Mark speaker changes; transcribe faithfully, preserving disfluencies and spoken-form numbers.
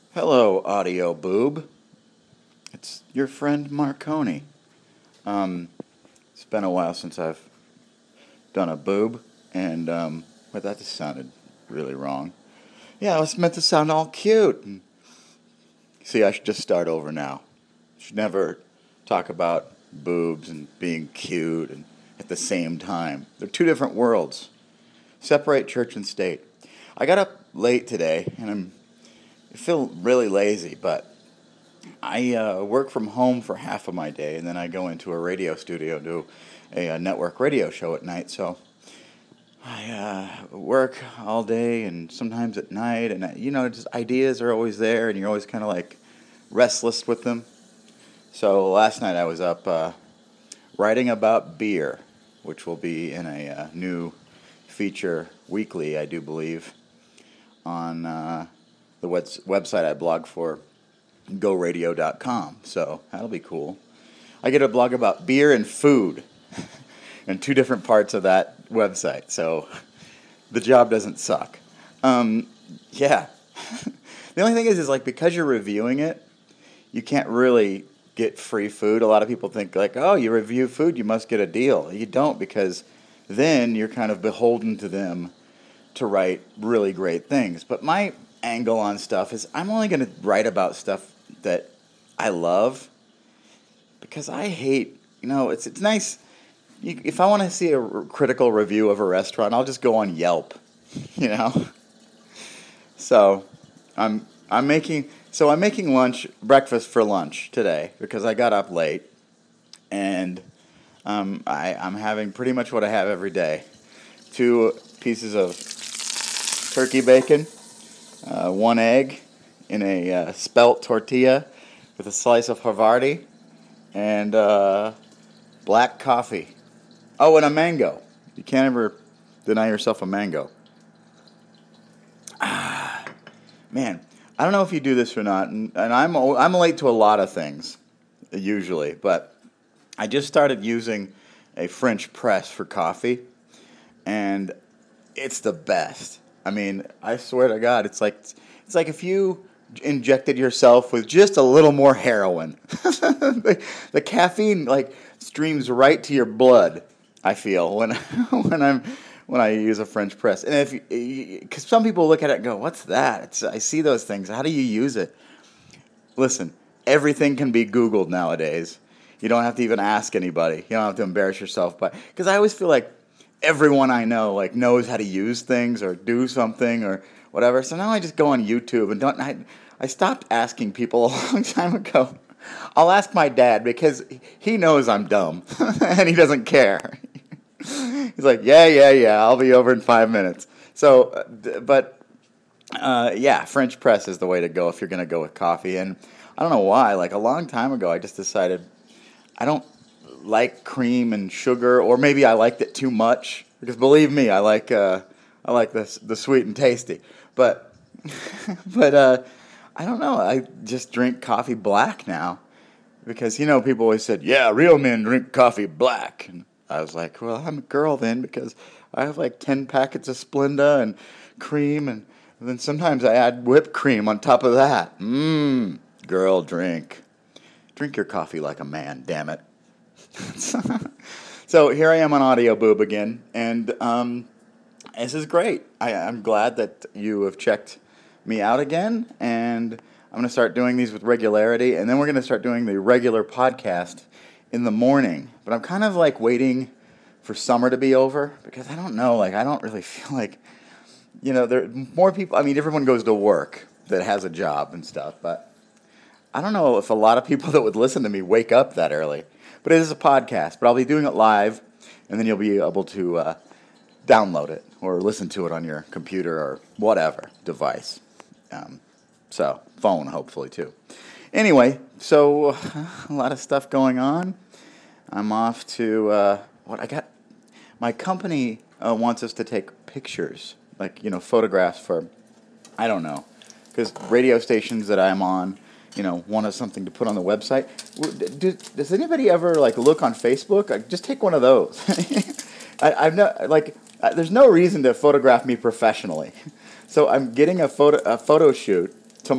Speaker 1: Hello, audio boob. It's your friend Marconi. Um, it's been a while since I've done a boob, and um, but that just sounded really wrong. Yeah, it was meant to sound all cute. And see, I should just start over now. Should never talk about boobs and being cute and at the same time. They're two different worlds. Separate church and state. I got up late today, and I'm I feel really lazy, but I uh, work from home for half of my day, and then I go into a radio studio, do a, a network radio show at night. So I uh, work all day and sometimes at night, and uh, you know, just ideas are always there, and you're always kind of like restless with them. So last night I was up uh, writing about beer, which will be in a uh, new feature weekly, I do believe, on uh, the web- website I blog for, go radio dot com. So that'll be cool. I get a blog about beer and food and two different parts of that website. So the job doesn't suck. Um, yeah. The only thing is, is like because you're reviewing it, you can't really get free food. A lot of people think like, oh, you review food, you must get a deal. You don't, because then you're kind of beholden to them to write really great things. But my angle on stuff is I'm only going to write about stuff that I love, because I hate, you know, it's it's nice. You, if I want to see a r- critical review of a restaurant, I'll just go on Yelp, you know. So I'm I'm making so I'm making lunch breakfast for lunch today because I got up late, and um, I I'm having pretty much what I have every day: two pieces of turkey bacon, uh, one egg in a uh, spelt tortilla with a slice of Havarti, and uh, black coffee. Oh, and a mango. You can't ever deny yourself a mango. Ah, man, I don't know if you do this or not, and, and I'm I'm late to a lot of things, usually, but I just started using a French press for coffee, and it's the best. I mean, I swear to God, it's like it's like if you injected yourself with just a little more heroin. the, the caffeine like streams right to your blood. I feel when when I'm when I use a French press, and if because some people look at it and go, "What's that?" It's, I see those things. How do you use it? Listen, everything can be Googled nowadays. You don't have to even ask anybody. You don't have to embarrass yourself. But because I always feel like everyone I know like knows how to use things or do something or whatever. So now I just go on YouTube and don't. I, I stopped asking people a long time ago. I'll ask my dad because he knows I'm dumb and he doesn't care. He's like, yeah, yeah, yeah, I'll be over in five minutes. So, but uh, yeah, French press is the way to go if you're going to go with coffee. And I don't know why. Like a long time ago, I just decided I don't like cream and sugar, or maybe I liked it too much. Because believe me, I like uh, I like the the sweet and tasty. But but uh, I don't know. I just drink coffee black now because you know people always said, yeah, real men drink coffee black. And I was like, well, I'm a girl then because I have like ten packets of Splenda and cream, and, and then sometimes I add whipped cream on top of that. Mmm, girl, drink. Drink your coffee like a man, damn it. So here I am on Audio Boob again, and um, this is great. I, I'm glad that you have checked me out again, and I'm going to start doing these with regularity, and then we're going to start doing the regular podcast in the morning. But I'm kind of like waiting for summer to be over, because I don't know, like I don't really feel like, you know, there more people, I mean, everyone goes to work that has a job and stuff, but I don't know if a lot of people that would listen to me wake up that early. But it is a podcast, but I'll be doing it live, and then you'll be able to uh, download it or listen to it on your computer or whatever device. Um, so, phone, hopefully, too. Anyway, so uh, a lot of stuff going on. I'm off to, uh, what I got, my company uh, wants us to take pictures, like, you know, photographs for, I don't know, because radio stations that I'm on, you know, wanted something to put on the website. Does anybody ever like look on Facebook? Like, just take one of those. I, I've not like. There's no reason to photograph me professionally, so I'm getting a photo a photo shoot